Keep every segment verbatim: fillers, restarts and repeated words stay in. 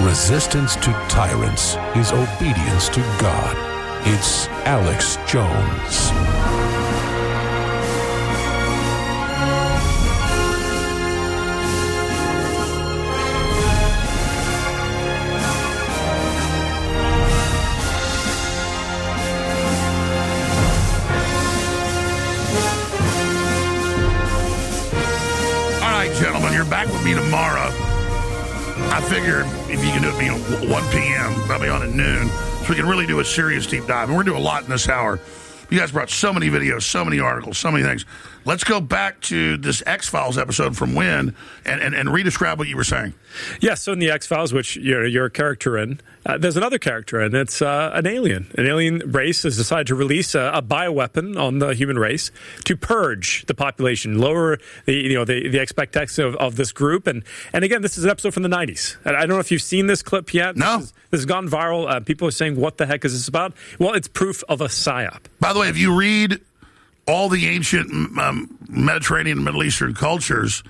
Resistance to tyrants is obedience to God. It's Alex Jones. Gentlemen, you're back with me tomorrow. I figured if you can do it, you know, one p.m., probably on at noon, so we can really do a serious deep dive. And we're going to do a lot in this hour. You guys brought so many videos, so many articles, so many things. Let's go back to this X-Files episode from when and, and, and re-describe what you were saying. Yes, yeah, so in the X-Files, which you're, you're a character in, uh, there's another character, and it's uh, an alien. An alien race has decided to release a, a bioweapon on the human race to purge the population, lower the you know the, the expectancy of, of this group. And, and again, this is an episode from the nineties. I don't know if you've seen this clip yet. No. This, is, this has gone viral. Uh, people are saying, what the heck is this about? Well, it's proof of a psyop. By the way, if you read all the ancient um, Mediterranean and Middle Eastern cultures,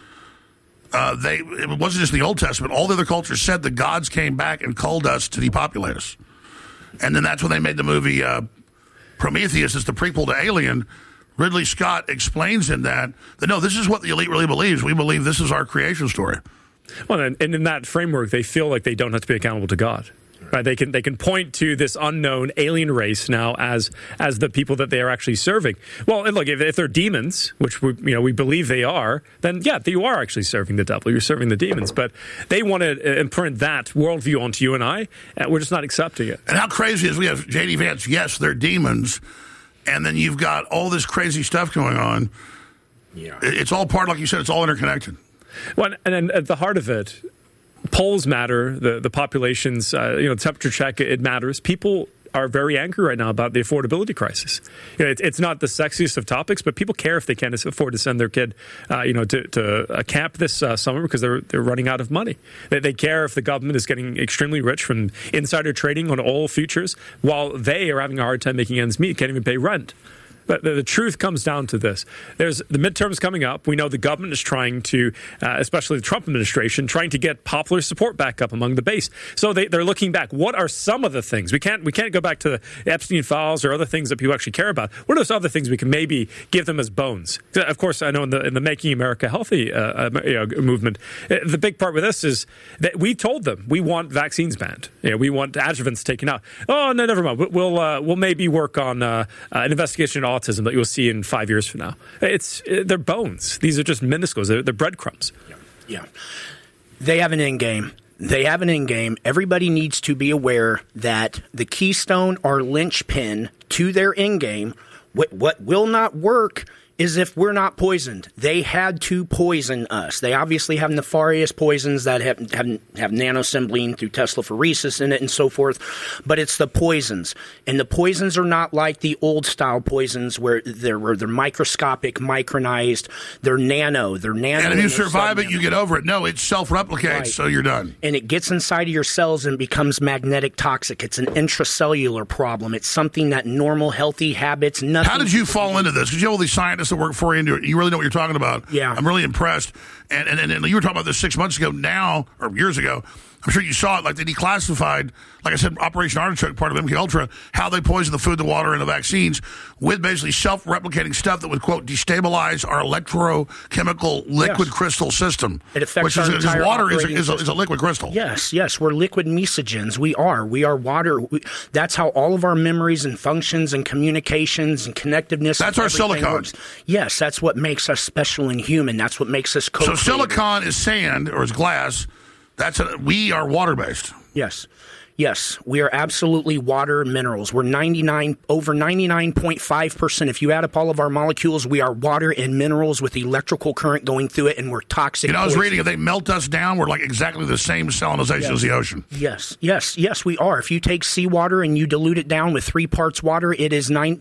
uh, they it wasn't just the Old Testament. All the other cultures said the gods came back and called us to depopulate us. And then that's when they made the movie uh, Prometheus. It's the prequel to Alien. Ridley Scott explains in that that, no, this is what the elite really believes. We believe this is our creation story. Well, and in that framework, they feel like they don't have to be accountable to God. Right, they can they can point to this unknown alien race now as as the people that they are actually serving. Well, and look, if, if they're demons, which we you know we believe they are, then yeah, you are actually serving the devil. You're serving the demons. But they want to imprint that worldview onto you and I, and we're just not accepting it. And how crazy is we have J D Vance? Yes, they're demons, and then you've got all this crazy stuff going on. Yeah, it's all part, like you said, it's all interconnected. Well, and then at the heart of it, polls matter, the, the population's, uh, you know, temperature check, it matters. People are very angry right now about the affordability crisis. You know, it, it's not the sexiest of topics, but people care if they can't afford to send their kid, uh, you know, to, to a camp this uh, summer because they're they're running out of money. They, they care if the government is getting extremely rich from insider trading on oil futures while they are having a hard time making ends meet, can't even pay rent. But the, the truth comes down to this. There's the midterms coming up. We know the government is trying to, uh, especially the Trump administration, trying to get popular support back up among the base. So they, they're looking back. What are some of the things? We can't we can't go back to the Epstein files or other things that people actually care about. What are those other things we can maybe give them as bones? Of course, I know in the in the Making America Healthy uh, you know, movement, the big part with this is that we told them we want vaccines banned. You know, we want adjuvants taken out. Oh, no, never mind. We'll uh, we'll maybe work on uh, uh, an investigation of autism that you'll see in five years from now. It's they're bones. These are just minuscules. They're, they're breadcrumbs. Yeah. yeah, they have an end game. They have an end game. Everybody needs to be aware that the keystone or linchpin to their end game, what, what will not work is if we're not poisoned. They had to poison us. They obviously have nefarious poisons that have have, have nanosymbline through Teslaphoresis in it and so forth, but it's the poisons. And the poisons are not like the old-style poisons where they're, where they're microscopic, micronized. They're nano. They're nano. And if you survive it, you get over it. No, it self-replicates, right. So you're done. And it gets inside of your cells and becomes magnetic toxic. It's an intracellular problem. It's something that normal, healthy habits, nothing... How did you fall into this? Because you have all these scientists that work for you, and you really know what you're talking about. Yeah. I'm really impressed. And, and, and you were talking about this six months ago now, or years ago. I'm sure you saw it, like they declassified, like I said, Operation Artichoke, part of M K Ultra, how they poison the food, the water, and the vaccines with basically self-replicating stuff that would, quote, destabilize our electrochemical liquid yes. crystal system. It affects which our is, entire is water is, is, a, system. is a liquid crystal. Yes, yes, we're liquid mesogens. We are. We are water. We, that's how all of our memories and functions and communications and connectiveness. That's our silicon. Works. Yes, that's what makes us special and human. That's what makes us co-creative. So silicon is sand or is glass. That's a, we are water-based. Yes. Yes, we are absolutely water minerals. We're ninety-nine over ninety-nine point five percent. If you add up all of our molecules, we are water and minerals with electrical current going through it, and we're toxic. You know, I was poison. reading, if they melt us down, we're like exactly the same salinization yes. as the ocean. Yes, yes, yes, we are. If you take seawater and you dilute it down with three parts water, it is nine. It,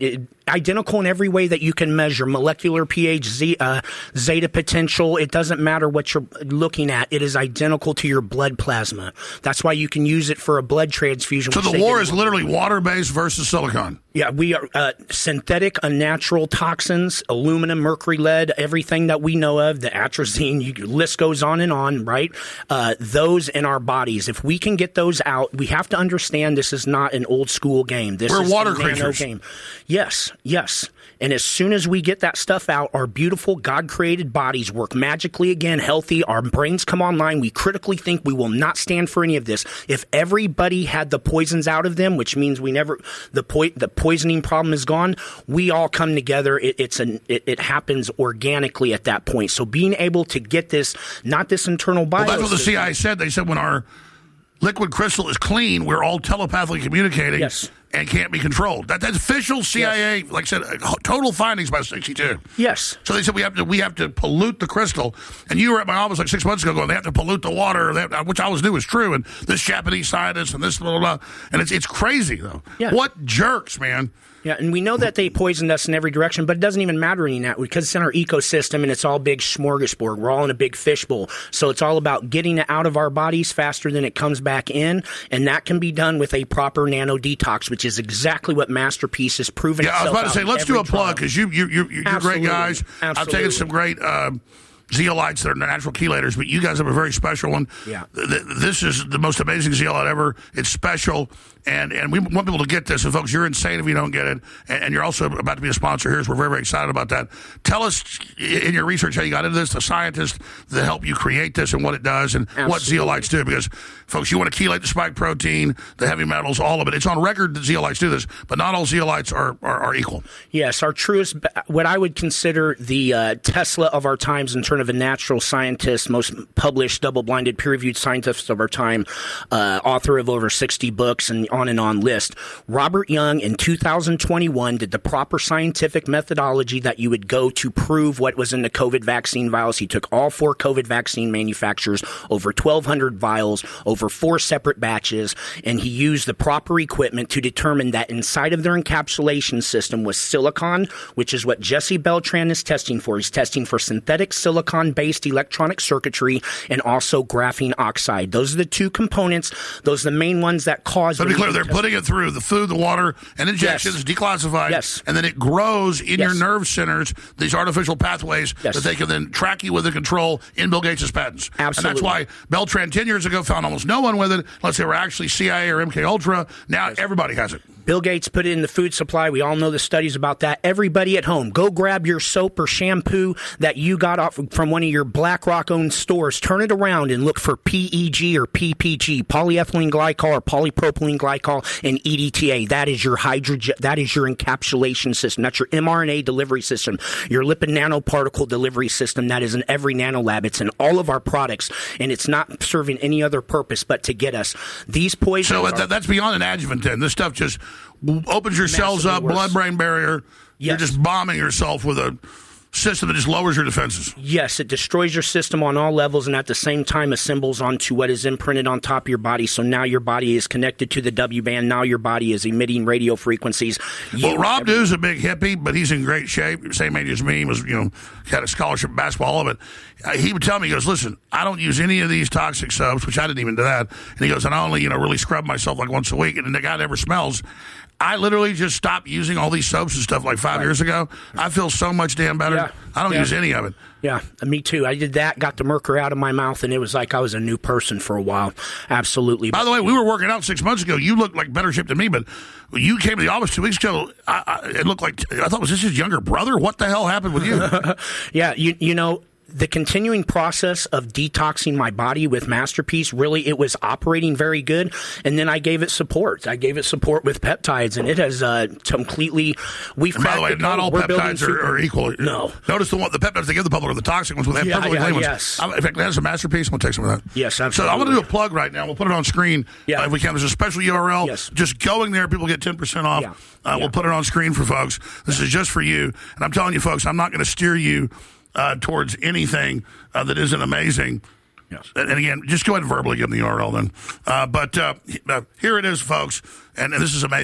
identical in every way that you can measure. Molecular pH, Z, uh, zeta potential. It doesn't matter what you're looking at. It is identical to your blood plasma. That's why you can use it for a blood transfusion. So the war is literally water-based versus silicon. Yeah, we are uh, synthetic, unnatural toxins, aluminum, mercury, lead, everything that we know of, the atrazine, you, list goes on and on, right? Uh, those in our bodies. If we can get those out, we have to understand this is not an old school game. This We're is water a nano creatures. game. Yes, yes. And as soon as we get that stuff out, our beautiful God-created bodies work magically again, healthy. Our brains come online. We critically think we will not stand for any of this. If everybody had the poisons out of them, which means we never the po- the poisoning problem is gone, we all come together. It, it's an it, it happens organically at that point. So being able to get this, not this internal biosystem. Well, that's what the C I A said. They said when our liquid crystal is clean, we're all telepathically communicating. Yes. And can't be controlled. That, that's official C I A, yes. Like I said, uh, total findings by sixty-two. Yes. So they said we have to we have to pollute the crystal. And you were at my office like six months ago going, they have to pollute the water, they have, which I always knew was true. And this Japanese scientist and this blah, blah, blah. And it's, it's crazy, though. Yeah. What jerks, man. Yeah, and we know that they poisoned us in every direction, but it doesn't even matter any of that because it's in our ecosystem and it's all big smorgasbord. We're all in a big fishbowl. So it's all about getting it out of our bodies faster than it comes back in, and that can be done with a proper nano detox, which is exactly what Masterpiece has proven. Yeah, I was about to say, let's do a plug because you, you, you, you're Absolutely. great guys. Absolutely. I've taken some great uh, zeolites that are natural chelators, but you guys have a very special one. Yeah. This is the most amazing zeolite ever. It's special. And and we want people to get this. And, folks, you're insane if you don't get it. And, and you're also about to be a sponsor here, so we're very, very excited about that. Tell us in your research how you got into this, the scientists that help you create this and what it does and Absolutely. what zeolites do. Because, folks, you want to chelate the spike protein, the heavy metals, all of it. It's on record that zeolites do this, but not all zeolites are, are, are equal. Yes, our truest, what I would consider the uh, Tesla of our times in terms of a natural scientist, most published, double-blinded, peer-reviewed scientist of our time, uh, author of over sixty books and on and on list. Robert Young in two thousand twenty-one did the proper scientific methodology that you would go to prove what was in the COVID vaccine vials. He took all four COVID vaccine manufacturers, over twelve hundred vials, over four separate batches, and he used the proper equipment to determine that inside of their encapsulation system was silicon, which is what Jesse Beltran is testing for. He's testing for synthetic silicon-based electronic circuitry and also graphene oxide. Those are the two components. Those are the main ones that cause... Let me be clear, they're putting it through the food, the water, and injections, Yes. declassified, Yes. and then it grows in Yes. your nerve centers, these artificial pathways Yes. that they can then track you with and control in Bill Gates' patents. Absolutely. And that's why Beltran ten years ago found almost no one with it, unless they were actually C I A or M K Ultra. Now yes. everybody has it. Bill Gates put it in the food supply. We all know the studies about that. Everybody at home, go grab your soap or shampoo that you got off from one of your BlackRock-owned stores. Turn it around and look for P E G or P P G, polyethylene glycol or polypropylene glycol, and E D T A. That is your hydrogen. That is your encapsulation system. That's your mRNA delivery system. Your lipid nanoparticle delivery system. That is in every nanolab. It's in all of our products, and it's not serving any other purpose but to get us these poisons. So are, that, that's beyond an adjuvant. Then this stuff just opens your cells up, worse. blood-brain barrier. Yes. You're just bombing yourself with a system that just lowers your defenses. Yes, it destroys your system on all levels and at the same time assembles onto what is imprinted on top of your body. So now your body is connected to the W-band. Now your body is emitting radio frequencies. You, well, Rob Dew's a big hippie, but he's in great shape. Same age as me. He was, you know, had a scholarship in basketball, all of it. Uh, he would tell me, he goes, listen, I don't use any of these toxic soaps, which I didn't even do that. And he goes, and I only, you know, really scrub myself like once a week, and the guy never smells. I literally just stopped using all these soaps and stuff like five right. years ago. I feel so much damn better. Yeah. I don't yeah. use any of it. Yeah, me too. I did that, got the mercury out of my mouth, and it was like I was a new person for a while. Absolutely. By the way, we were working out six months ago. You looked like better shape than me, but you came to the office two weeks ago. I, I, it looked like, I thought, was this his younger brother? What the hell happened with you? yeah, you you know, the continuing process of detoxing my body with Masterpiece, really, it was operating very good. And then I gave it support. I gave it support with peptides, and it has uh, completely... We've and by the way, not all peptides are, are equal. No. Notice the one, the peptides they give the public are the toxic ones. With that yeah, perfectly yeah, clean ones. yes. I, in fact, that's a Masterpiece. I'm going to take some of that. Yes, absolutely. So I want to do a plug right now. We'll put it on screen yeah. uh, if we can. There's a special U R L. Yes. Just going there, people get ten percent off. Yeah. Uh, yeah. We'll put it on screen for folks. This yeah. is just for you. And I'm telling you, folks, I'm not going to steer you Uh, towards anything uh, that isn't amazing. Yes. And, and again, just go ahead and verbally give them the U R L then. Uh, but uh, uh, here it is, folks, and, and this is amazing.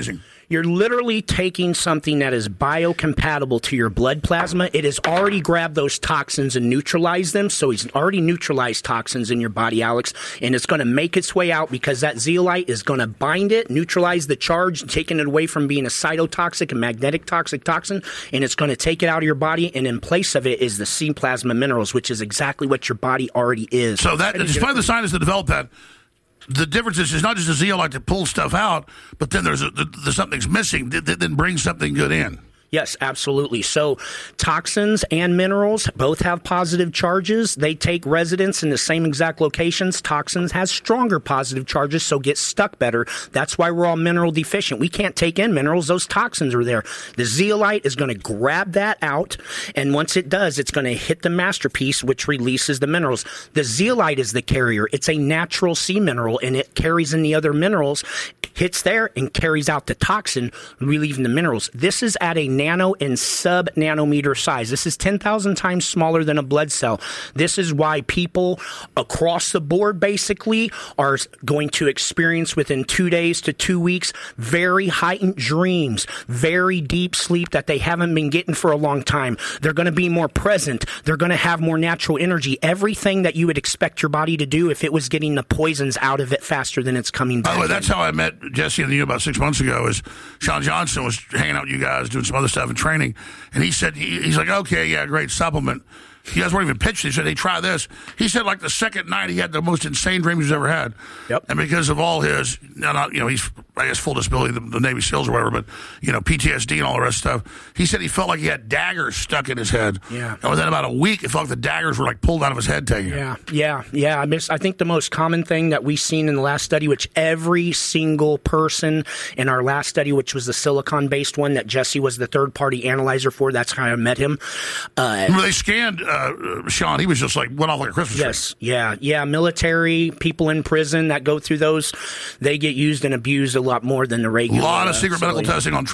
You're literally taking something that is biocompatible to your blood plasma. It has already grabbed those toxins and neutralized them. So it's already neutralized toxins in your body, Alex, and it's going to make its way out because that zeolite is going to bind it, neutralize the charge, taking it away from being a cytotoxic and magnetic toxic toxin, and it's going to take it out of your body. And in place of it is the C plasma minerals, which is exactly what your body already is. So that, despite the scientists that developed that, the difference is it's not just a zeolite that pulls stuff out, but then there's, a, there's something's missing that, that then brings something good in. Yes, absolutely. So toxins and minerals both have positive charges. They take residence in the same exact locations. Toxins has stronger positive charges, so get stuck better. That's why we're all mineral deficient. We can't take in minerals. Those toxins are there. The zeolite is going to grab that out, and once it does, it's going to hit the masterpiece, which releases the minerals. The zeolite is the carrier. It's a natural sea mineral, and it carries in the other minerals, hits there, and carries out the toxin, relieving the minerals. This is at a nano and sub-nanometer size. This is ten thousand times smaller than a blood cell. This is why people across the board basically are going to experience within two days to two weeks very heightened dreams, very deep sleep that they haven't been getting for a long time. They're going to be more present. They're going to have more natural energy. Everything that you would expect your body to do if it was getting the poisons out of it faster than it's coming back. By the way, that's how I met Jesse and you about six months ago. Is Sean Johnson was hanging out with you guys doing some other stuff and training, and he said he, he's like, okay, yeah, great supplement. You guys weren't even pitched. He said, hey, try this. He said, like, the second night, he had the most insane dreams he's ever had. Yep. And because of all his, not, you know, he's, I guess, full disability, the, the Navy SEALs or whatever, but, you know, P T S D and all the rest of stuff, he said he felt like he had daggers stuck in his head. Yeah. And within about a week, it felt like the daggers were, like, pulled out of his head taking Yeah, it. yeah, yeah. I, miss, I think the most common thing that we've seen in the last study, which every single person in our last study, which was the silicon-based one that Jesse was the third-party analyzer for, that's how I met him. Uh, Remember, they scanned uh, Sean. He was just like, went off like a Christmas tree. Yes, yeah, yeah. Military, people in prison that go through those, they get used and abused a lot more than the regular. A lot of uh, secret medical testing on